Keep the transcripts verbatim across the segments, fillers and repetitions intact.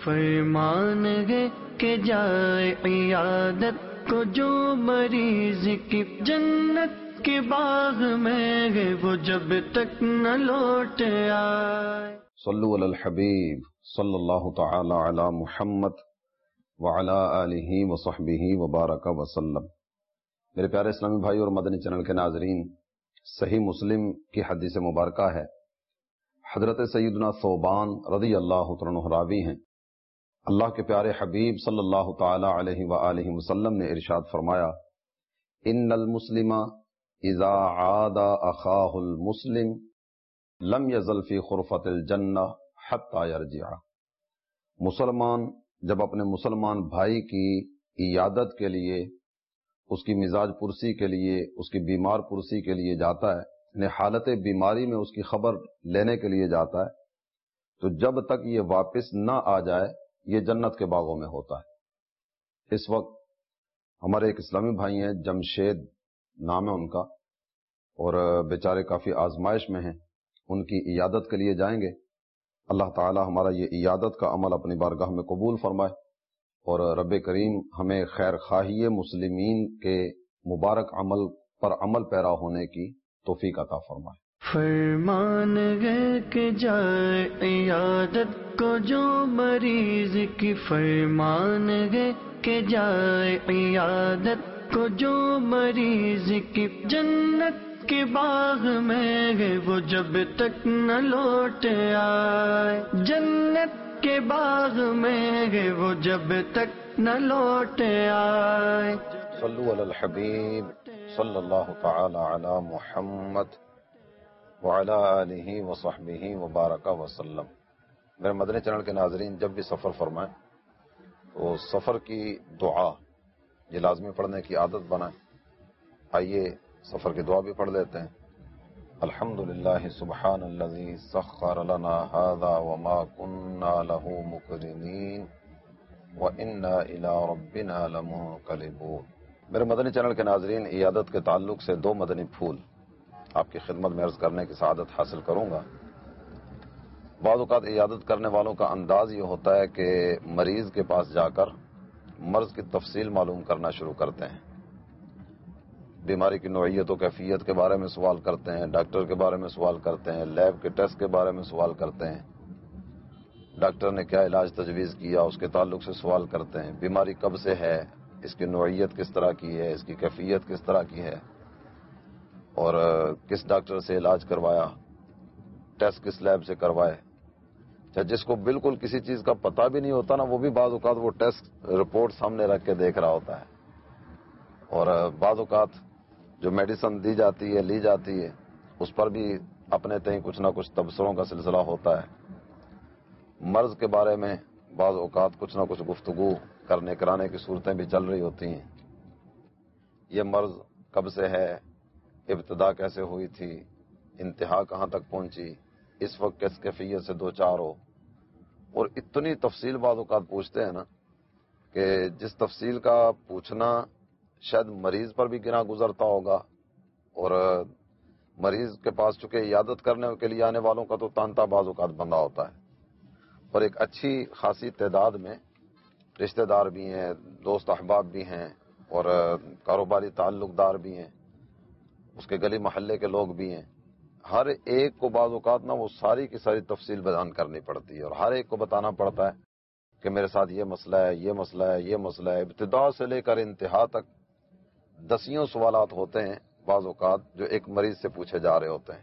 فرمان ہے کہ جائے عیادت کو جو مریض کی جنت کے باغ میں ہے وہ جب تک نہ لوٹ آئے۔ صلو علی الحبیب صلی اللہ تعالی علی محمد وعلی آلہ وصحبہ وبارک وسلم۔ میرے پیارے اسلامی بھائی اور مدنی چینل کے ناظرین، صحیح مسلم کی حدیث مبارکہ ہے، حضرت سیدنا ثوبان رضی اللہ عنہ راوی ہیں، اللہ کے پیارے حبیب صلی اللہ تعالی علیہ وآلہ وسلم نے ارشاد فرمایا، ان المسلم اذا عاد اخاہ المسلم لم یزل فی خرفۃ الجنہ حتی یرجع۔ مسلمان جب اپنے مسلمان بھائی کی عیادت کے لیے، اس کی مزاج پرسی کے لیے، اس کی بیمار پرسی کے لیے جاتا ہے، یعنی حالت بیماری میں اس کی خبر لینے کے لیے جاتا ہے، تو جب تک یہ واپس نہ آ جائے یہ جنت کے باغوں میں ہوتا ہے۔ اس وقت ہمارے ایک اسلامی بھائی ہیں، جمشید نام ہے ان کا، اور بیچارے کافی آزمائش میں ہیں، ان کی عیادت کے لیے جائیں گے۔ اللہ تعالی ہمارا یہ عیادت کا عمل اپنی بارگاہ میں قبول فرمائے، اور رب کریم ہمیں خیر خواہی مسلمین کے مبارک عمل پر عمل پیرا ہونے کی توفیق عطا فرمائے۔ فرمان ہے کہ جائے عیادت کو جو مریض کی، فرمان ہے کہ جائے عیادت کو جو مریض کی جنت کے باغ میں ہے وہ جب تک نہ لوٹ آئے، جنت کے باغ میں ہے وہ جب تک نہ لوٹ آئے۔ صلو علی الحبیب صلی اللہ تعالی علی محمد وعلی آلہ وصحبہ وبارک وسلم۔ میرے مدنی چینل کے ناظرین، جب بھی سفر فرمائیں تو سفر کی دعا یہ لازمی پڑھنے کی عادت بنائیں۔ آئیے سفر کی دعا بھی پڑھ لیتے ہیں۔ الحمدللہ سبحان الذی سخر لنا ھذا وما كنا له مقرنین وإنا إلی ربنا لمنقلبون۔ میرے مدنی چینل کے ناظرین، عیادت کے تعلق سے دو مدنی پھول آپ کی خدمت میں عرض کرنے کی سعادت حاصل کروں گا۔ بعض اوقات عیادت کرنے والوں کا انداز یہ ہوتا ہے کہ مریض کے پاس جا کر مرض کی تفصیل معلوم کرنا شروع کرتے ہیں، بیماری کی نوعیت و کیفیت کے بارے میں سوال کرتے ہیں، ڈاکٹر کے بارے میں سوال کرتے ہیں، لیب کے ٹیسٹ کے بارے میں سوال کرتے ہیں، ڈاکٹر نے کیا علاج تجویز کیا اس کے تعلق سے سوال کرتے ہیں، بیماری کب سے ہے، اس کی نوعیت کس طرح کی ہے، اس کی کیفیت کس طرح کی ہے، اور کس ڈاکٹر سے علاج کروایا، ٹیسٹ کس لیب سے کروائے۔ جس کو بالکل کسی چیز کا پتہ بھی نہیں ہوتا نا، وہ بھی بعض اوقات وہ ٹیسٹ رپورٹ سامنے رکھ کے دیکھ رہا ہوتا ہے، اور بعض اوقات جو میڈیسن دی جاتی ہے لی جاتی ہے اس پر بھی اپنے تئیں کچھ نہ کچھ تبصروں کا سلسلہ ہوتا ہے۔ مرض کے بارے میں بعض اوقات کچھ نہ کچھ گفتگو کرنے کرانے کی صورتیں بھی چل رہی ہوتی ہیں۔ یہ مرض کب سے ہے، ابتدا کیسے ہوئی تھی، انتہا کہاں تک پہنچی، اس وقت کس کیفیت سے دو چار ہو، اور اتنی تفصیل بعض اوقات پوچھتے ہیں نا کہ جس تفصیل کا پوچھنا شاید مریض پر بھی گنا گزرتا ہوگا، اور مریض کے پاس چونکہ عیادت کرنے کے لیے آنے والوں کا تو تانتا بعض اوقات بندہ ہوتا ہے، اور ایک اچھی خاصی تعداد میں رشتہ دار بھی ہیں، دوست احباب بھی ہیں، اور کاروباری تعلق دار بھی ہیں، اس کے گلی محلے کے لوگ بھی ہیں۔ ہر ایک کو بعض اوقات نا وہ ساری کی ساری تفصیل بیان کرنی پڑتی ہے، اور ہر ایک کو بتانا پڑتا ہے کہ میرے ساتھ یہ مسئلہ ہے، یہ مسئلہ ہے، یہ مسئلہ ہے۔ ابتدا سے لے کر انتہا تک دسیوں سوالات ہوتے ہیں بعض اوقات جو ایک مریض سے پوچھے جا رہے ہوتے ہیں۔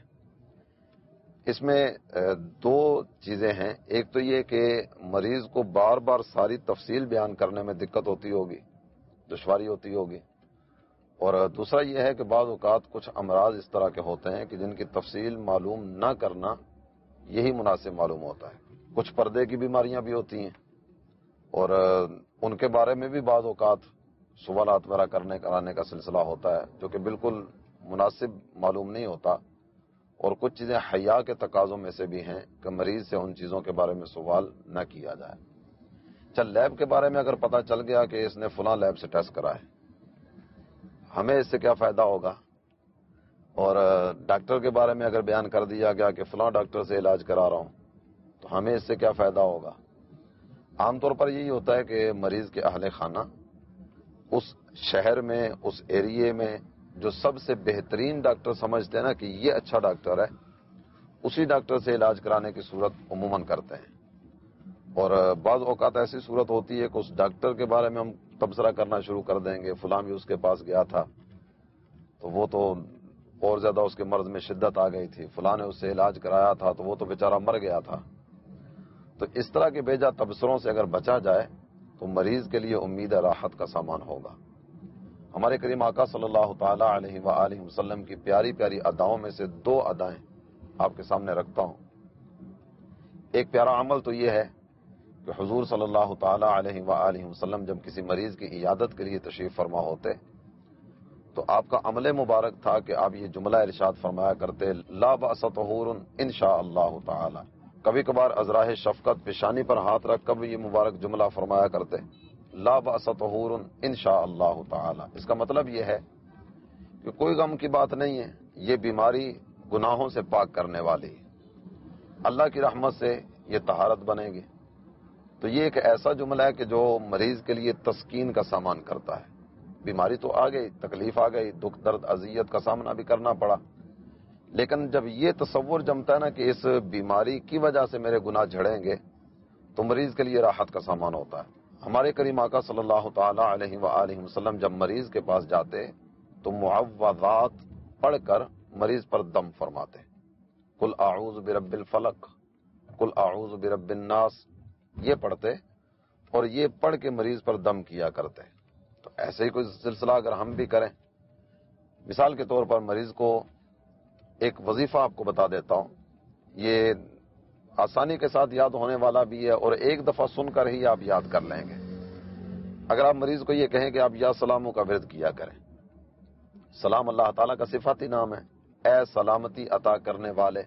اس میں دو چیزیں ہیں، ایک تو یہ کہ مریض کو بار بار ساری تفصیل بیان کرنے میں دقت ہوتی ہوگی، دشواری ہوتی ہوگی، اور دوسرا یہ ہے کہ بعض اوقات کچھ امراض اس طرح کے ہوتے ہیں کہ جن کی تفصیل معلوم نہ کرنا یہی مناسب معلوم ہوتا ہے۔ کچھ پردے کی بیماریاں بھی ہوتی ہیں، اور ان کے بارے میں بھی بعض اوقات سوالات وغیرہ کرنے کرانے کا سلسلہ ہوتا ہے جو کہ بالکل مناسب معلوم نہیں ہوتا، اور کچھ چیزیں حیا کے تقاضوں میں سے بھی ہیں کہ مریض سے ان چیزوں کے بارے میں سوال نہ کیا جائے۔ چل لیب کے بارے میں اگر پتہ چل گیا کہ اس نے فلاں لیب سے ٹیسٹ کرا ہے، ہمیں اس سے کیا فائدہ ہوگا، اور ڈاکٹر کے بارے میں اگر بیان کر دیا گیا کہ فلاں ڈاکٹر سے علاج کرا رہا ہوں تو ہمیں اس سے کیا فائدہ ہوگا، عام طور پر یہی ہوتا ہے کہ مریض کے اہل خانہ اس شہر میں، اس ایریے میں جو سب سے بہترین ڈاکٹر سمجھتے ہیں نا کہ یہ اچھا ڈاکٹر ہے، اسی ڈاکٹر سے علاج کرانے کی صورت عموماً کرتے ہیں۔ اور بعض اوقات ایسی صورت ہوتی ہے کہ اس ڈاکٹر کے بارے میں ہم تبصرہ کرنا شروع کر دیں گے، فلاں بھی اس کے پاس گیا تھا تو وہ تو اور زیادہ اس کے مرض میں شدت آ گئی تھی، فلاں نے اس سے علاج کرایا تھا تو وہ تو بیچارہ مر گیا تھا۔ تو اس طرح کے بیجا تبصروں سے اگر بچا جائے تو مریض کے لیے امید راحت کا سامان ہوگا۔ ہمارے کریم آقا صلی اللہ تعالی علیہ وآلہ وسلم کی پیاری پیاری اداؤں میں سے دو ادائیں آپ کے سامنے رکھتا ہوں۔ ایک پیارا عمل تو یہ ہے کہ حضور صلی اللہ تعالی علیہ وآلہ وسلم جب کسی مریض کی عیادت کے لیے تشریف فرما ہوتے تو آپ کا عمل مبارک تھا کہ آپ یہ جملہ ارشاد فرمایا کرتے، لا بأس طہور ان شاء اللہ تعالی۔ کبھی کبھار ازراہ شفقت پیشانی پر ہاتھ رکھ کر یہ مبارک جملہ فرمایا کرتے، لا بأس طہور ان شاء اللہ تعالی۔ اس کا مطلب یہ ہے کہ کوئی غم کی بات نہیں ہے، یہ بیماری گناہوں سے پاک کرنے والی، اللہ کی رحمت سے یہ طہارت بنے گی۔ تو یہ ایک ایسا جملہ ہے کہ جو مریض کے لیے تسکین کا سامان کرتا ہے۔ بیماری تو آ گئی، تکلیف آ گئی، دکھ درد اذیت کا سامنا بھی کرنا پڑا، لیکن جب یہ تصور جمتا ہے نا کہ اس بیماری کی وجہ سے میرے گناہ جھڑیں گے تو مریض کے لیے راحت کا سامان ہوتا ہے۔ ہمارے کریم آقا صلی اللہ تعالی علیہ وآلہ وسلم جب مریض کے پاس جاتے تو معوذات پڑھ کر مریض پر دم فرماتے، قل اعوذ برب الفلق، قل اعوذ برب الناس، یہ پڑھتے اور یہ پڑھ کے مریض پر دم کیا کرتے۔ تو ایسے ہی کوئی سلسلہ اگر ہم بھی کریں، مثال کے طور پر مریض کو ایک وظیفہ آپ کو بتا دیتا ہوں، یہ آسانی کے ساتھ یاد ہونے والا بھی ہے اور ایک دفعہ سن کر ہی آپ یاد کر لیں گے۔ اگر آپ مریض کو یہ کہیں کہ آپ یا سلاموں کا ورد کیا کریں، سلام اللہ تعالیٰ کا صفاتی نام ہے، اے سلامتی عطا کرنے والے،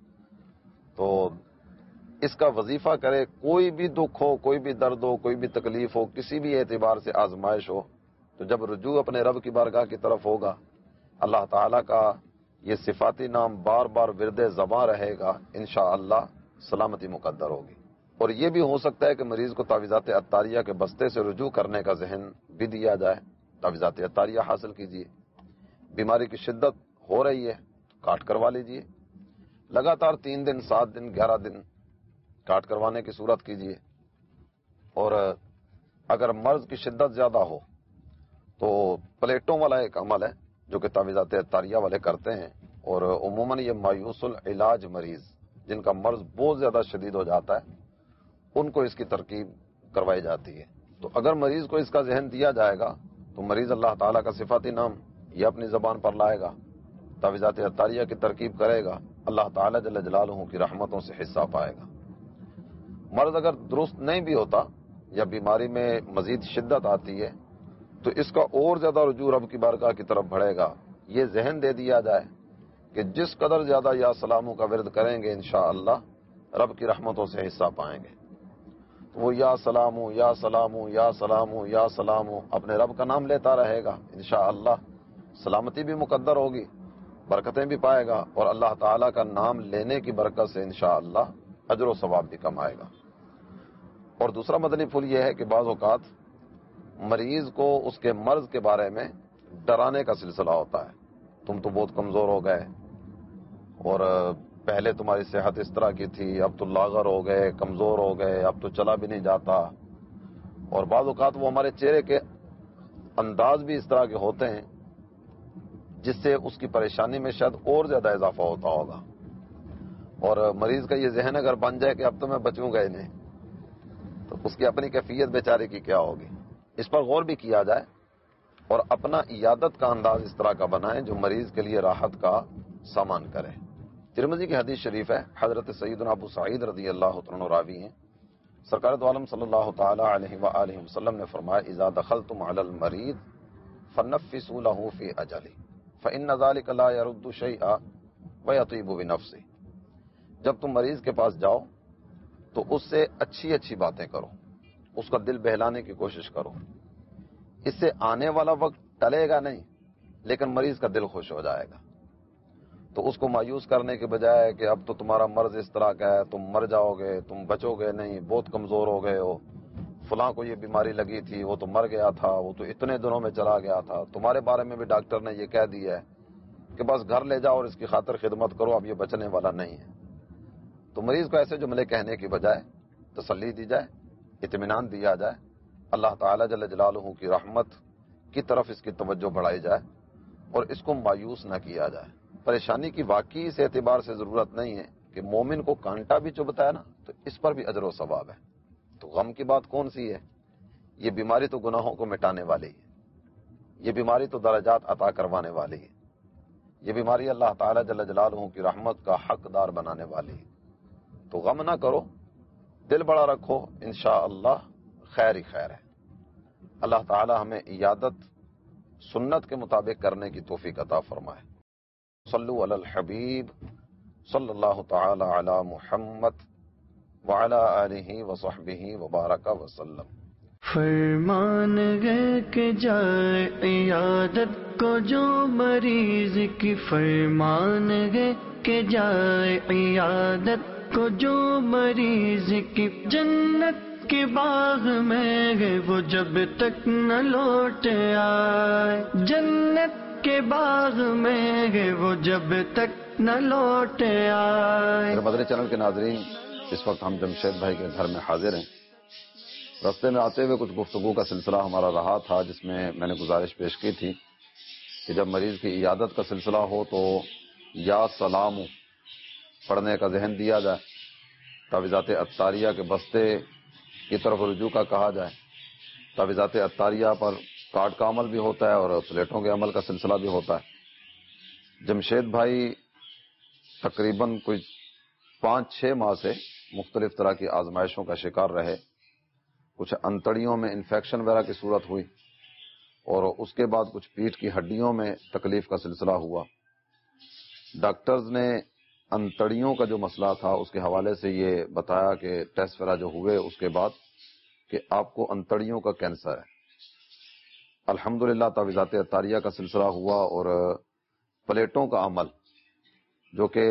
تو اس کا وظیفہ کرے، کوئی بھی دکھ ہو، کوئی بھی درد ہو، کوئی بھی تکلیف ہو، کسی بھی اعتبار سے آزمائش ہو، تو جب رجوع اپنے رب کی بارگاہ کی طرف ہوگا، اللہ تعالیٰ کا یہ صفاتی نام بار بار ورد زباں رہے گا، انشاءاللہ سلامتی مقدر ہوگی۔ اور یہ بھی ہو سکتا ہے کہ مریض کو تعویذات عطاریہ کے بستے سے رجوع کرنے کا ذہن بھی دیا جائے، تعویذات عطاریہ حاصل کیجیے۔ بیماری کی شدت ہو رہی ہے تو کاٹ کروا لیجیے، لگاتار تین دن، سات دن، گیارہ دن کاٹ کروانے کی صورت کیجیے۔ اور اگر مرض کی شدت زیادہ ہو تو پلیٹوں والا ایک عمل ہے جو کہ تعویذات عطاریہ والے کرتے ہیں، اور عموماً یہ مایوس العلاج مریض جن کا مرض بہت زیادہ شدید ہو جاتا ہے ان کو اس کی ترکیب کروائی جاتی ہے۔ تو اگر مریض کو اس کا ذہن دیا جائے گا تو مریض اللہ تعالیٰ کا صفاتی نام یہ اپنی زبان پر لائے گا، تعویذات عطاریہ کی ترکیب کرے گا، اللہ تعالیٰ جل جلالہ کی رحمتوں سے حصہ پائے گا۔ مرض اگر درست نہیں بھی ہوتا یا بیماری میں مزید شدت آتی ہے تو اس کا اور زیادہ رجوع رب کی بارگاہ کی طرف بڑھے گا۔ یہ ذہن دے دیا جائے کہ جس قدر زیادہ یا سلاموں کا ورد کریں گے انشاءاللہ رب کی رحمتوں سے حصہ پائیں گے۔ تو وہ یا سلامو یا سلامو یا سلامو یا سلامو اپنے رب کا نام لیتا رہے گا، انشاءاللہ سلامتی بھی مقدر ہوگی، برکتیں بھی پائے گا، اور اللہ تعالیٰ کا نام لینے کی برکت سے انشاءاللہ اجر و ثواب بھی کمائے گا۔ اور دوسرا مدنی پھول یہ ہے کہ بعض اوقات مریض کو اس کے مرض کے بارے میں ڈرانے کا سلسلہ ہوتا ہے، تم تو بہت کمزور ہو گئے، اور پہلے تمہاری صحت اس طرح کی تھی، اب تو لاغر ہو گئے، کمزور ہو گئے، اب تو چلا بھی نہیں جاتا۔ اور بعض اوقات وہ ہمارے چہرے کے انداز بھی اس طرح کے ہوتے ہیں جس سے اس کی پریشانی میں شاید اور زیادہ اضافہ ہوتا ہوگا، اور مریض کا یہ ذہن اگر بن جائے کہ اب تو میں بچوں گا ہی نہیں تو اس کی اپنی کیفیت بیچارے کی کیا ہوگی۔ اس پر غور بھی کیا جائے اور اپنا عیادت کا انداز اس طرح کا بنائیں جو مریض کے لیے راحت کا سامان کرے۔ ترمذی کی حدیث شریف ہے، حضرت سیدنا ابو سعید رضی اللہ عنہ راوی ہیں، سرکار دو عالم صلی اللہ تعالی علیہ وآلہ وسلم نے فرمایا، اذا دخلتم علی المریض فنفسوا له فی اجلہ فان ذلک لا يرد شیئا ویطیب بنفسہ۔ جب تم مریض کے پاس جاؤ تو اس سے اچھی اچھی باتیں کرو، اس کا دل بہلانے کی کوشش کرو، اس سے آنے والا وقت ٹلے گا نہیں لیکن مریض کا دل خوش ہو جائے گا۔ تو اس کو مایوس کرنے کے بجائے کہ اب تو تمہارا مرض اس طرح کا ہے، تم مر جاؤ گے، تم بچو گے نہیں، بہت کمزور ہو گئے ہو، فلاں کو یہ بیماری لگی تھی، وہ تو مر گیا تھا، وہ تو اتنے دنوں میں چلا گیا تھا، تمہارے بارے میں بھی ڈاکٹر نے یہ کہہ دیا ہے کہ بس گھر لے جاؤ اور اس کی خاطر خدمت کرو، اب یہ بچنے والا نہیں ہے۔ تو مریض کو ایسے جملے کہنے کی بجائے تسلی دی جائے، اطمینان دیا جائے، اللہ تعالیٰ جل جلالہ کی رحمت کی طرف اس کی توجہ بڑھائی جائے اور اس کو مایوس نہ کیا جائے۔ پریشانی کی واقعی اس اعتبار سے ضرورت نہیں ہے کہ مومن کو کانٹا بھی چبھتا ہے نا تو اس پر بھی اجر و ثواب ہے، تو غم کی بات کون سی ہے؟ یہ بیماری تو گناہوں کو مٹانے والی ہے، یہ بیماری تو درجات عطا کروانے والی ہے، یہ بیماری اللہ تعالیٰ جل جلالہ کی رحمت کا حقدار بنانے والی ہے۔ تو غم نہ کرو، دل بڑا رکھو، انشاءاللہ خیر ہی خیر ہے۔ اللہ تعالیٰ ہمیں عیادت سنت کے مطابق کرنے کی توفیق عطا فرمائے۔ صلو علی الحبیب صلی اللہ تعالی علی محمد وعلی آلہ وصحبہ وبارک وسلم۔ فرمان ہے کہ جائے عیادت کو جو مریض کی، فرمان ہے کہ جائے عیادت کو جو مریض کی، جنت کے باغ میں ہے وہ جب تک نہ لوٹ آئے، جنت کے باغ میں ہے وہ جب تک نہ لوٹ آئے۔ میرے مدنی چینل کے ناظرین، اس وقت ہم جمشید بھائی کے گھر میں حاضر ہیں۔ راستے میں آتے ہوئے کچھ گفتگو کا سلسلہ ہمارا رہا تھا، جس میں میں نے گزارش پیش کی تھی کہ جب مریض کی عیادت کا سلسلہ ہو تو یا سلام پڑھنے کا ذہن دیا جائے، تعویذات عطاریہ کے بستے کی طرف رجوع کا کہا جائے۔ تعویذات عطاریہ پر کارڈ کا عمل بھی ہوتا ہے اور پلیٹوں کے عمل کا سلسلہ بھی ہوتا ہے۔ جمشید بھائی تقریباً کوئی پانچ چھ ماہ سے مختلف طرح کی آزمائشوں کا شکار رہے، کچھ انتڑیوں میں انفیکشن وغیرہ کی صورت ہوئی اور اس کے بعد کچھ پیٹھ کی ہڈیوں میں تکلیف کا سلسلہ ہوا۔ ڈاکٹرز نے انتڑیوں کا جو مسئلہ تھا اس کے حوالے سے یہ بتایا کہ ٹیسٹ وغیرہ جو ہوئے اس کے بعد کہ آپ کو انتڑیوں کا کینسر ہے۔ الحمدللہ تعویذات عطاریہ کا سلسلہ ہوا اور پلیٹوں کا عمل جو کہ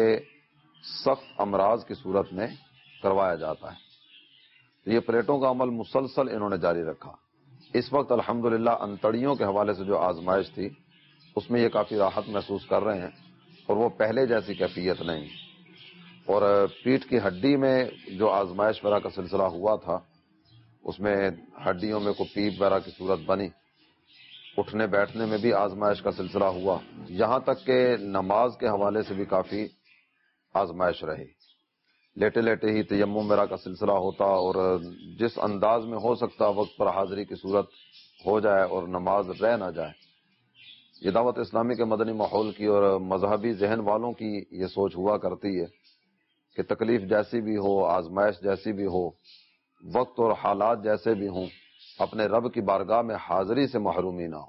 سخت امراض کی صورت میں کروایا جاتا ہے، یہ پلیٹوں کا عمل مسلسل انہوں نے جاری رکھا۔ اس وقت الحمدللہ انتڑیوں کے حوالے سے جو آزمائش تھی اس میں یہ کافی راحت محسوس کر رہے ہیں اور وہ پہلے جیسی کیفیت نہیں۔ اور پیٹھ کی ہڈی میں جو آزمائش وغیرہ کا سلسلہ ہوا تھا اس میں ہڈیوں میں کوئی پیپ وغیرہ کی صورت بنی، اٹھنے بیٹھنے میں بھی آزمائش کا سلسلہ ہوا، یہاں تک کہ نماز کے حوالے سے بھی کافی آزمائش رہی۔ لیٹے لیٹے ہی تیمم وغیرہ کا سلسلہ ہوتا اور جس انداز میں ہو سکتا وقت پر حاضری کی صورت ہو جائے اور نماز رہ نہ جائے۔ یہ دعوت اسلامی کے مدنی ماحول کی اور مذہبی ذہن والوں کی یہ سوچ ہوا کرتی ہے کہ تکلیف جیسی بھی ہو، آزمائش جیسی بھی ہو، وقت اور حالات جیسے بھی ہوں، اپنے رب کی بارگاہ میں حاضری سے محرومی نہ ہو۔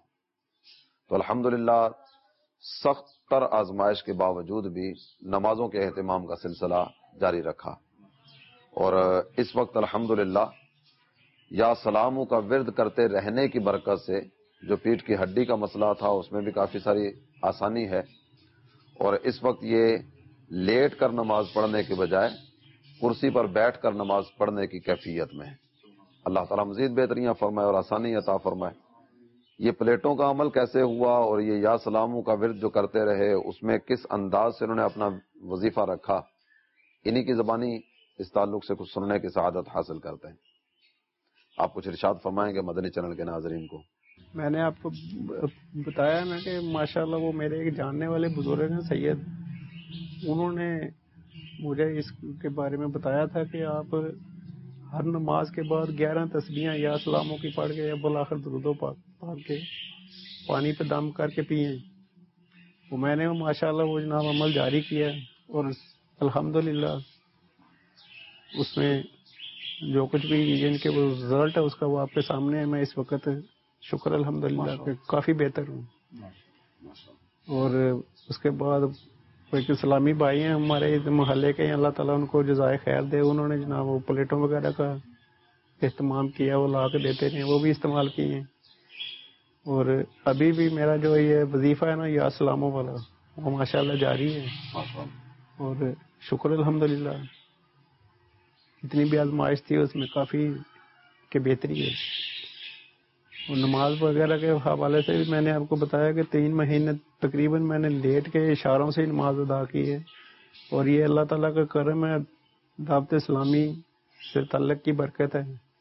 تو الحمدللہ سخت تر آزمائش کے باوجود بھی نمازوں کے اہتمام کا سلسلہ جاری رکھا اور اس وقت الحمدللہ یا سلاموں کا ورد کرتے رہنے کی برکت سے جو پیٹھ کی ہڈی کا مسئلہ تھا اس میں بھی کافی ساری آسانی ہے اور اس وقت یہ لیٹ کر نماز پڑھنے کے بجائے کرسی پر بیٹھ کر نماز پڑھنے کی کیفیت میں ہے۔ اللہ تعالیٰ مزید بہتریاں فرمائے اور آسانی عطا فرمائے۔ یہ پلیٹوں کا عمل کیسے ہوا اور یہ یا سلاموں کا ورد جو کرتے رہے اس میں کس انداز سے انہوں نے اپنا وظیفہ رکھا، انہی کی زبانی اس تعلق سے کچھ سننے کی سعادت حاصل کرتے ہیں۔ آپ کچھ ارشاد فرمائیں گے مدنی چینل کے ناظرین کو؟ میں نے آپ کو بتایا نا کہ ماشاءاللہ وہ میرے ایک جاننے والے بزرگ ہیں سید، انہوں نے مجھے اس کے بارے میں بتایا تھا کہ آپ ہر نماز کے بعد گیارہ تسبیحیں یا سلاموں کی پڑھ کے یا بالآخر درود و پاک پڑھ کے پانی پہ دم کر کے پئیں۔ وہ میں نے ماشاءاللہ وہ جناب عمل جاری کیا اور الحمدللہ اس میں جو کچھ بھی جن کے وہ رزلٹ ہے اس کا وہ آپ کے سامنے ہے۔ میں اس وقت شکر الحمدللہ کہ کافی بہتر ہوں۔ اور اس کے بعد ایک اسلامی بھائی ہیں ہمارے محلے کے، اللہ تعالیٰ ان کو جزائے خیر دے، انہوں نے جناب وہ پلیٹوں وغیرہ کا اہتمام کیا، وہ لا کے دیتے ہیں، وہ بھی استعمال کیے ہیں۔ اور ابھی بھی میرا جو یہ وظیفہ ہے نا یا سلاموں والا وہ ماشاءاللہ جاری ہے اور شکر الحمدللہ۔ اتنی بھی آزمائش تھی اس میں کافی کہ بہتری ہے. اور نماز وغیرہ کے حوالے سے بھی میں نے آپ کو بتایا کہ تین مہینے تقریباً میں نے لیٹ کے اشاروں سے ہی نماز ادا کی ہے. اور یہ اللہ تعالیٰ کا کرم ہے، دعوت اسلامی سے تعلق کی برکت ہے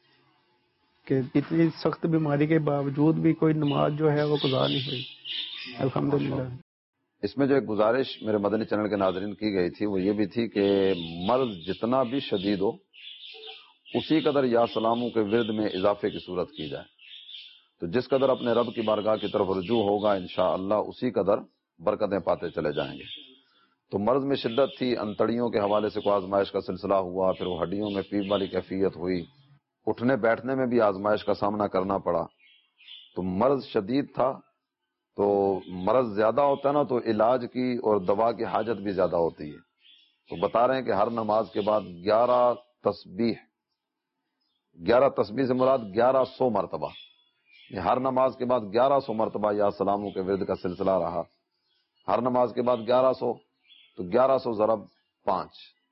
کہ اتنی سخت بیماری کے باوجود بھی کوئی نماز جو ہے وہ قضا نہیں ہوئی الحمدللہ. اس میں جو ایک گزارش میرے مدنی چینل کے ناظرین کی گئی تھی وہ یہ بھی تھی کہ مرض جتنا بھی شدید ہو اسی قدر یا سلاموں کے ورد میں اضافے کی صورت کی جائے. تو جس قدر اپنے رب کی بارگاہ کی طرف رجوع ہوگا انشاءاللہ اسی قدر برکتیں پاتے چلے جائیں گے. تو مرض میں شدت تھی، انتڑیوں کے حوالے سے کوئی آزمائش کا سلسلہ ہوا، پھر وہ ہڈیوں میں پیپ والی کیفیت ہوئی، اٹھنے بیٹھنے میں بھی آزمائش کا سامنا کرنا پڑا. تو مرض شدید تھا. تو مرض زیادہ ہوتا ہے نا تو علاج کی اور دوا کی حاجت بھی زیادہ ہوتی ہے. تو بتا رہے ہیں کہ ہر نماز کے بعد گیارہ تسبیح، گیارہ تسبیح سے مراد گیارہ سو مرتبہ، ہر نماز کے بعد گیارہ سو مرتبہ یا سلاموں کے ورد کا سلسلہ رہا. ہر نماز کے بعد گیارہ سو، تو گیارہ سو ضرب پانچ،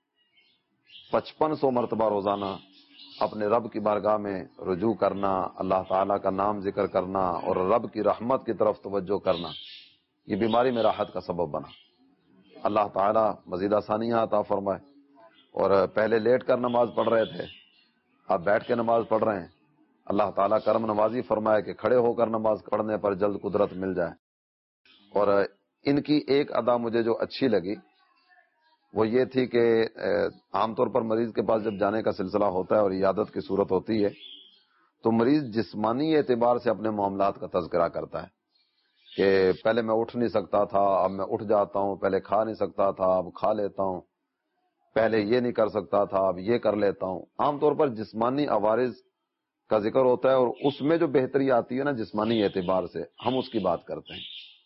پچپن سو مرتبہ روزانہ اپنے رب کی بارگاہ میں رجوع کرنا، اللہ تعالیٰ کا نام ذکر کرنا اور رب کی رحمت کی طرف توجہ کرنا، یہ بیماری میں راحت کا سبب بنا. اللہ تعالیٰ مزید آسانیاں عطا فرمائے. اور پہلے لیٹ کر نماز پڑھ رہے تھے، اب بیٹھ کے نماز پڑھ رہے ہیں. اللہ تعالیٰ کرم نوازی فرمائے کہ کھڑے ہو کر نماز پڑھنے پر جلد قدرت مل جائے. اور ان کی ایک ادا مجھے جو اچھی لگی وہ یہ تھی کہ عام طور پر مریض کے پاس جب جانے کا سلسلہ ہوتا ہے اور عیادت کی صورت ہوتی ہے تو مریض جسمانی اعتبار سے اپنے معاملات کا تذکرہ کرتا ہے کہ پہلے میں اٹھ نہیں سکتا تھا، اب میں اٹھ جاتا ہوں، پہلے کھا نہیں سکتا تھا اب کھا لیتا ہوں، پہلے یہ نہیں کر سکتا تھا اب یہ کر لیتا ہوں. عام طور پر جسمانی عوارض کا ذکر ہوتا ہے اور اس میں جو بہتری آتی ہے نا جسمانی اعتبار سے ہم اس کی بات کرتے ہیں.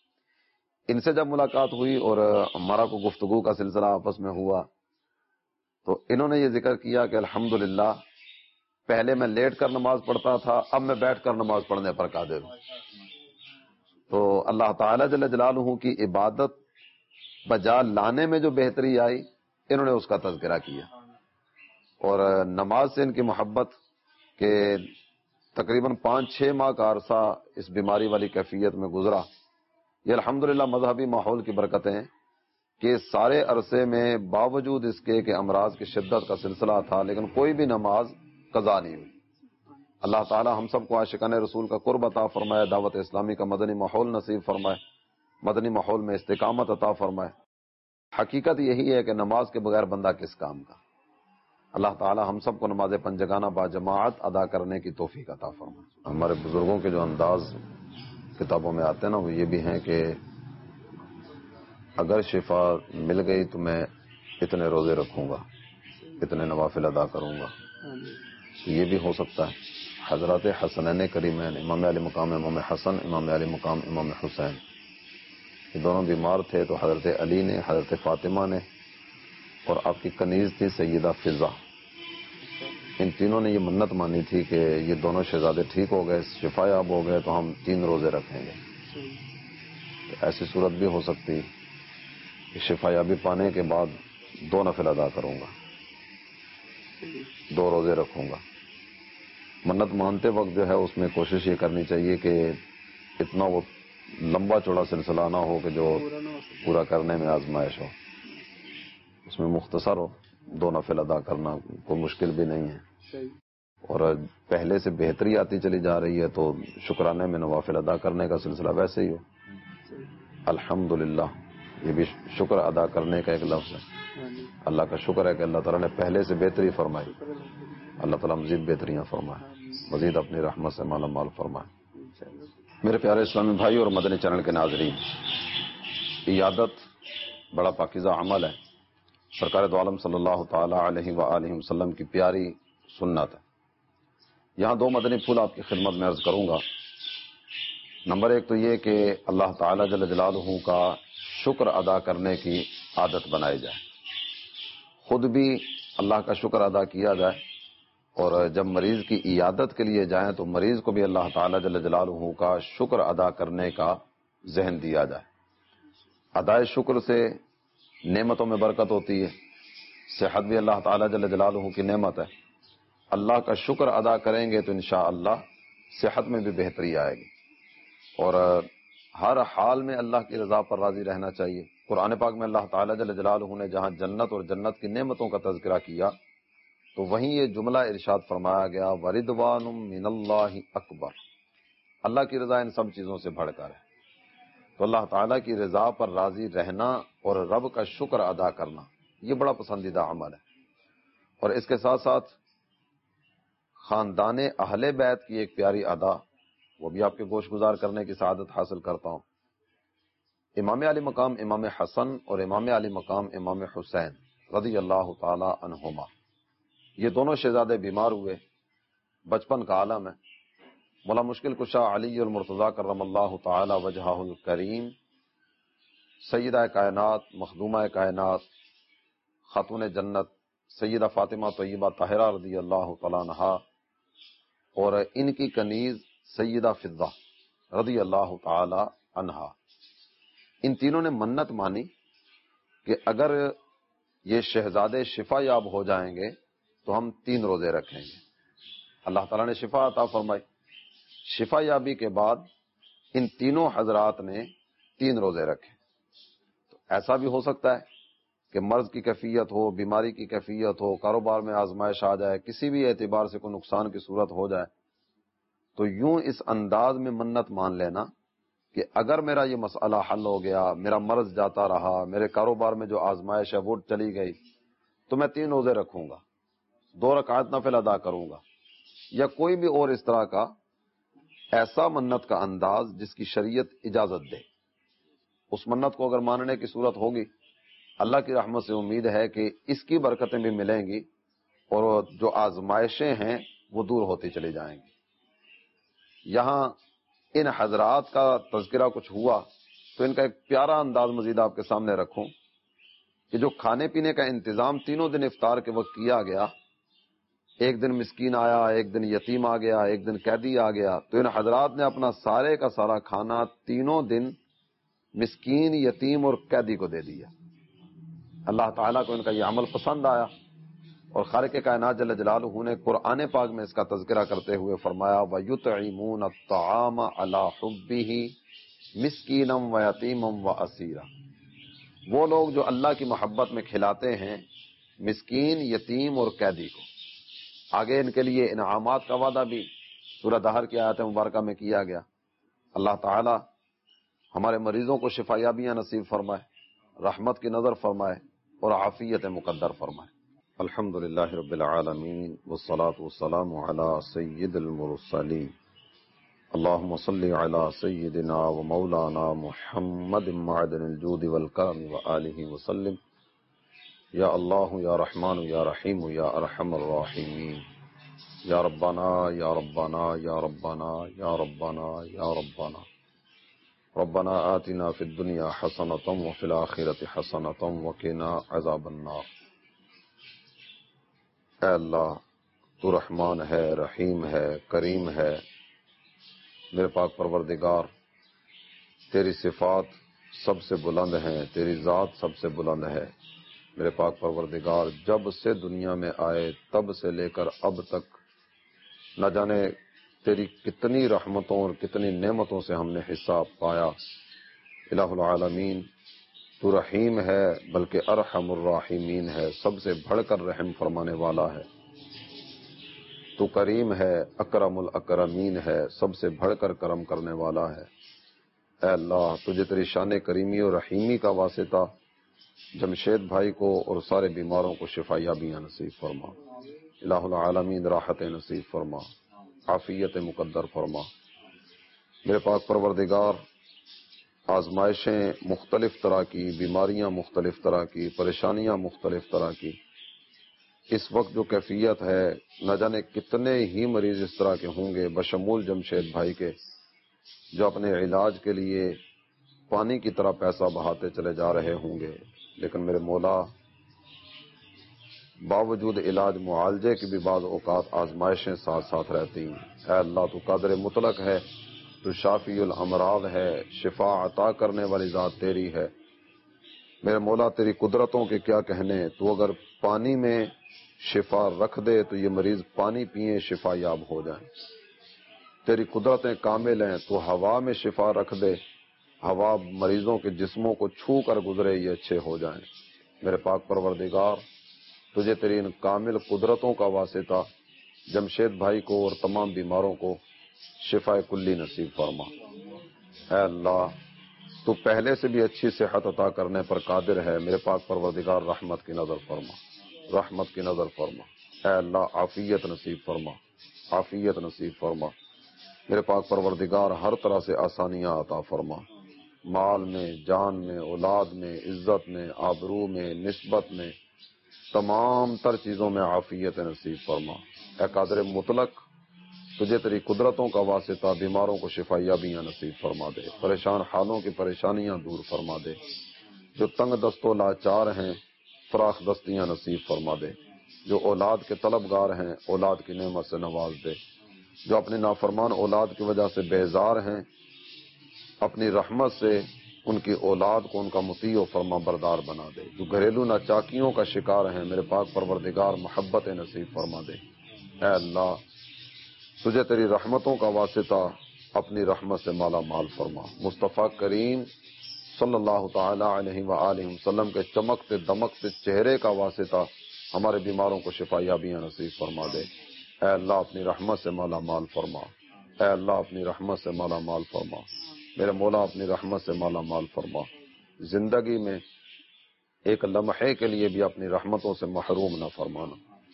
ان سے جب ملاقات ہوئی اور ہمارا کو گفتگو کا سلسلہ آپس میں ہوا تو انہوں نے یہ ذکر کیا کہ الحمدللہ پہلے میں لیٹ کر نماز پڑھتا تھا، اب میں بیٹھ کر نماز پڑھنے پر قادر ہوں. تو اللہ تعالیٰ جل جلالہ کی عبادت بجا لانے میں جو بہتری آئی انہوں نے اس کا تذکرہ کیا. اور نماز سے ان کی محبت کہ تقریباً پانچ چھ ماہ کا عرصہ اس بیماری والی کیفیت میں گزرا. یہ الحمدللہ مذہبی ماحول کی برکتیں ہیں کہ سارے عرصے میں باوجود اس کے کہ امراض کی شدت کا سلسلہ تھا لیکن کوئی بھی نماز قضا نہیں ہوئی. اللہ تعالی ہم سب کو عاشقان رسول کا قرب عطا فرمائے، دعوت اسلامی کا مدنی ماحول نصیب فرمائے، مدنی ماحول میں استقامت عطا فرمائے. حقیقت یہی ہے کہ نماز کے بغیر بندہ کس کام کا. اللہ تعالی ہم سب کو نماز پنجگانہ با جماعت ادا کرنے کی توفیق عطا فرمائے. ہمارے بزرگوں کے جو انداز کتابوں میں آتے ہیں نا وہ یہ بھی ہیں کہ اگر شفا مل گئی تو میں اتنے روزے رکھوں گا، اتنے نوافل ادا کروں گا. یہ بھی ہو سکتا ہے. حضرت حسنین کریمین، امام علی مقام امام حسن، امام علی مقام امام حسین، یہ دونوں بیمار تھے تو حضرت علی نے، حضرت فاطمہ نے اور آپ کی کنیز تھی سیدہ فضا، ان تینوں نے یہ منت مانی تھی کہ یہ دونوں شہزادے ٹھیک ہو گئے، شفا یاب ہو گئے تو ہم تین روزے رکھیں گے. تو ایسی صورت بھی ہو سکتی کہ شفا یابی پانے کے بعد دو نفل ادا کروں گا، دو روزے رکھوں گا. منت مانتے وقت جو ہے اس میں کوشش یہ کرنی چاہیے کہ اتنا وہ لمبا چوڑا سلسلہ نہ ہو کہ جو پورا کرنے میں آزمائش ہو. اس میں مختصر ہو، دو نفل ادا کرنا کوئی مشکل بھی نہیں ہے. اور پہلے سے بہتری آتی چلی جا رہی ہے تو شکرانے میں نوافل ادا کرنے کا سلسلہ ویسے ہی ہو. الحمدللہ یہ بھی شکر ادا کرنے کا ایک لفظ ہے. اللہ کا شکر ہے کہ اللہ تعالیٰ نے پہلے سے بہتری فرمائی. اللہ تعالیٰ مزید بہتریاں فرمائے، مزید اپنی رحمت سے مالا مال فرمائے. میرے پیارے اسلامی بھائی اور مدنی چینل کے ناظرین، عیادت بڑا پاکیزہ عمل ہے. سرکار دو عالم صلی اللہ تعالی علیہ وآلہ وسلم کی پیاری سنت ہے. یہاں دو مدنی پھول آپ کی خدمت میں عرض کروں گا. نمبر ایک تو یہ کہ اللہ تعالی جل جلالہ کا شکر ادا کرنے کی عادت بنائی جائے، خود بھی اللہ کا شکر ادا کیا جائے اور جب مریض کی عیادت کے لیے جائیں تو مریض کو بھی اللہ تعالی جل جلالہ کا شکر ادا کرنے کا ذہن دیا جائے. ادائے شکر سے نعمتوں میں برکت ہوتی ہے. صحت بھی اللہ تعالی جل جلالہ کی نعمت ہے اللہ کا شکر ادا کریں گے تو انشاءاللہ صحت میں بھی بہتری آئے گی، اور ہر حال میں اللہ کی رضا پر راضی رہنا چاہیے۔ قرآن پاک میں اللہ تعالیٰ جل جلالہ نے جہاں جنت اور جنت کی نعمتوں کا تذکرہ کیا تو وہیں یہ جملہ ارشاد فرمایا گیا وَرِضْوَانٌ مِّنَ اللَّهِ اکبر، اللہ کی رضا ان سب چیزوں سے بڑھ کر ہے۔ تو اللہ تعالیٰ کی رضا پر راضی رہنا اور رب کا شکر ادا کرنا یہ بڑا پسندیدہ عمل ہے۔ اور اس کے ساتھ ساتھ خاندان اہل بیت کی ایک پیاری ادا، وہ بھی آپ کے گوش گزار کرنے کی سعادت حاصل کرتا ہوں۔ امام علی مقام امام حسن اور امام علی مقام امام حسین رضی اللہ تعالی عنہما، یہ دونوں شہزادے بیمار ہوئے، بچپن کا عالم ہے۔ مولا مشکل کشا علی المرتضیٰ کرم اللہ تعالی وجہہ الکریم، سیدہ کائنات مخدومہ کائنات خاتون جنت سیدہ فاطمہ طیبہ طاہرہ رضی اللہ تعالی عنہا اور ان کی کنیز سیدہ فضہ رضی اللہ تعالی عنہا، ان تینوں نے منت مانی کہ اگر یہ شہزادے شفا یاب ہو جائیں گے تو ہم تین روزے رکھیں گے۔ اللہ تعالیٰ نے شفا عطا فرمائی۔ شفا یابی کے بعد ان تینوں حضرات نے تین روزے رکھے۔ تو ایسا بھی ہو سکتا ہے کہ مرض کی کیفیت ہو، بیماری کی کیفیت ہو، کاروبار میں آزمائش آ جائے، کسی بھی اعتبار سے کوئی نقصان کی صورت ہو جائے، تو یوں اس انداز میں منت مان لینا کہ اگر میرا یہ مسئلہ حل ہو گیا، میرا مرض جاتا رہا، میرے کاروبار میں جو آزمائش ہے وہ چلی گئی، تو میں تین روزے رکھوں گا، دو رکعت نفل ادا کروں گا، یا کوئی بھی اور اس طرح کا ایسا منت کا انداز جس کی شریعت اجازت دے۔ اس منت کو اگر ماننے کی صورت ہوگی، اللہ کی رحمت سے امید ہے کہ اس کی برکتیں بھی ملیں گی اور جو آزمائشیں ہیں وہ دور ہوتی چلی جائیں گی۔ یہاں ان حضرات کا تذکرہ کچھ ہوا تو ان کا ایک پیارا انداز مزید آپ کے سامنے رکھوں کہ جو کھانے پینے کا انتظام تینوں دن افطار کے وقت کیا گیا، ایک دن مسکین آیا، ایک دن یتیم آ گیا، ایک دن قیدی آ گیا، تو ان حضرات نے اپنا سارے کا سارا کھانا تینوں دن مسکین، یتیم اور قیدی کو دے دیا۔ اللہ تعالیٰ کو ان کا یہ عمل پسند آیا، اور خالق کائنات جل جلالہ نے قرآن پاک میں اس کا تذکرہ کرتے ہوئے فرمایا وَيُطْعِمُونَ الطَّعَامَ عَلَىٰ حُبِّهِ مِسْكِينًا وَيَتِيمًا وَأَسِيرًا، وہ لوگ جو اللہ کی محبت میں کھلاتے ہیں مسکین، یتیم اور قیدی کو۔ آگے ان کے لیے انعامات کا وعدہ بھی سورہ دہر کی آیت مبارکہ میں کیا گیا۔ اللہ تعالی ہمارے مریضوں کو شفا یابیاں نصیب فرمائے، رحمت کی نظر فرمائے اور عافیت مقدر فرمائے۔ الحمد للہ رب العالمین والصلاة والسلام علی سید المرسلین، اللہم صلی علی سیدنا و مولانا محمد معدن الجود والکرم وآلہ وسلم۔ یا اللہ یا رحمان یا رحیم یا ارحم الراحمین، یا ربنا یا ربنا یا ربنا یا ربنا یا ربنا ربنا آتنا فی الدنیا حسنۃ وفی الآخرۃ حسنۃ وقنا عذاب النار۔ اے اللہ تو رحمان ہے، رحیم ہے، کریم ہے، میرے پاک پروردگار، تیری صفات سب سے بلند ہیں، تیری ذات سب سے بلند ہے۔ میرے پاک پروردگار جب سے دنیا میں آئے تب سے لے کر اب تک نہ جانے تیری کتنی رحمتوں اور کتنی نعمتوں سے ہم نے حصہ پایا۔ الہ العالمین تو رحیم ہے بلکہ ارحم الراحمین ہے، سب سے بڑھ کر رحم فرمانے والا ہے۔ تو کریم ہے، اکرم الاکرمین ہے، سب سے بڑھ کر کرم کرنے والا ہے۔ اے اللہ تجھے تیری شان کریمی اور رحیمی کا واسطہ جمشید بھائی کو اور سارے بیماروں کو شفا یابیاں نصیب فرما۔ الہ العالمین راحت نصیب فرما، عافیت مقدر فرما۔ میرے پاک پروردگار آزمائشیں مختلف طرح کی، بیماریاں مختلف طرح کی، پریشانیاں مختلف طرح کی، اس وقت جو کیفیت ہے نہ جانے کتنے ہی مریض اس طرح کے ہوں گے بشمول جمشید بھائی کے، جو اپنے علاج کے لیے پانی کی طرح پیسہ بہاتے چلے جا رہے ہوں گے، لیکن میرے مولا باوجود علاج معالجے کی بھی بعض اوقات آزمائشیں ساتھ ساتھ رہتی ہیں۔ اے اللہ تو قادر مطلق ہے، تو شافی الامراض ہے، شفا عطا کرنے والی ذات تیری ہے۔ میرے مولا تیری قدرتوں کے کیا کہنے، تو اگر پانی میں شفا رکھ دے تو یہ مریض پانی پیئیں شفا یاب ہو جائیں۔ تیری قدرتیں کامل ہیں، تو ہوا میں شفا رکھ دے، ہوا مریضوں کے جسموں کو چھو کر گزرے یہ اچھے ہو جائیں۔ میرے پاک پروردگار، تجھے تیری ان کامل قدرتوں کا واسطہ جمشید بھائی کو اور تمام بیماروں کو شفا کلی نصیب فرما۔ اے اللہ، تو پہلے سے بھی اچھی صحت عطا کرنے پر قادر ہے، میرے پاک پروردگار رحمت کی نظر فرما، رحمت کی نظر فرما۔ اے اللہ عافیت نصیب فرما، عافیت نصیب فرما۔ میرے پاک پروردگار ہر طرح سے آسانیاں عطا فرما، مال میں، جان میں، اولاد میں، عزت میں، آبرو میں، نسبت میں، تمام تر چیزوں میں عافیت نصیب فرما۔ اے قادر مطلق، تجھے تیری قدرتوں کا واسطہ بیماروں کو شفا یابیاں نصیب فرما دے، پریشان حالوں کی پریشانیاں دور فرما دے، جو تنگ دست و لاچار ہیں فراخ دستیاں نصیب فرما دے، جو اولاد کے طلبگار ہیں اولاد کی نعمت سے نواز دے، جو اپنے نافرمان اولاد کی وجہ سے بیزار ہیں اپنی رحمت سے ان کی اولاد کو ان کا مطیع و فرما بردار بنا دے، جو گھریلو ناچاکیوں کا شکار ہیں میرے پاک پروردگار محبت نصیب فرما دے۔ اے اللہ، تجھے تیری رحمتوں کا واسطہ اپنی رحمت سے مالا مال فرما، مصطفیٰ کریم صلی اللہ تعالی علیہ وآلہ وسلم کے چمکتے دمکتے چہرے کا واسطہ ہمارے بیماروں کو شفا یابیاں نصیب فرما دے۔ اے اللہ اپنی رحمت سے مالا مال فرما، اے اللہ اپنی رحمت سے مالا مال فرما، میرے مولا اپنی رحمت سے مالا مال فرما۔ زندگی میں ایک لمحے کے لیے بھی اپنی رحمتوں سے محروم نہ فرمانا۔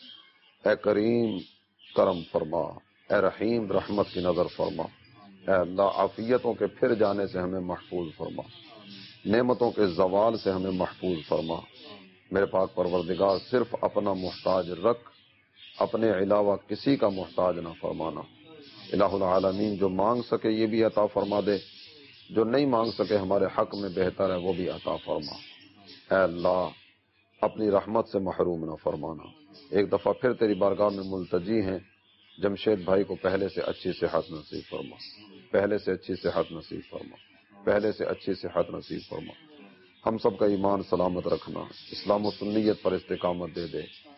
اے کریم کرم فرما، اے رحیم رحمت کی نظر فرما۔ اے اللہ عافیتوں کے پھر جانے سے ہمیں محفوظ فرما، نعمتوں کے زوال سے ہمیں محفوظ فرما۔ میرے پاک پروردگار صرف اپنا محتاج رکھ، اپنے علاوہ کسی کا محتاج نہ فرمانا۔ الہ العالمین، جو مانگ سکے یہ بھی عطا فرما دے، جو نہیں مانگ سکے ہمارے حق میں بہتر ہے وہ بھی عطا فرما۔ اے اللہ اپنی رحمت سے محروم نہ فرمانا۔ ایک دفعہ پھر تیری بارگاہ میں ملتجی ہیں، جمشید بھائی کو پہلے سے اچھی صحت نصیب فرما، پہلے سے اچھی صحت نصیب فرما، پہلے سے اچھی صحت نصیب فرما۔ ہم سب کا ایمان سلامت رکھنا، اسلام و سنیت پر استقامت دے دے،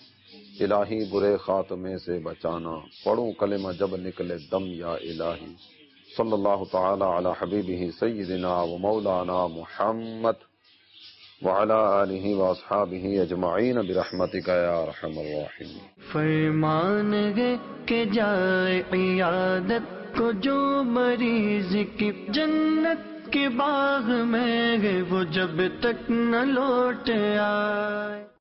الہی برے خاتمے سے بچانا، پڑھوں کلمہ جب نکلے دم یا الہی۔ صلی اللہ تعالی علی حبیبہ سیدنا و مولانا محمد وعلی آلہ واصحابہ اجمعین برحمتک یا ارحم الراحمین۔ فرمان ہے کہ جائے عیادت کو جو مریض کی، جنت کے باغ میں ہے وہ جب تک نہ لوٹ آئے۔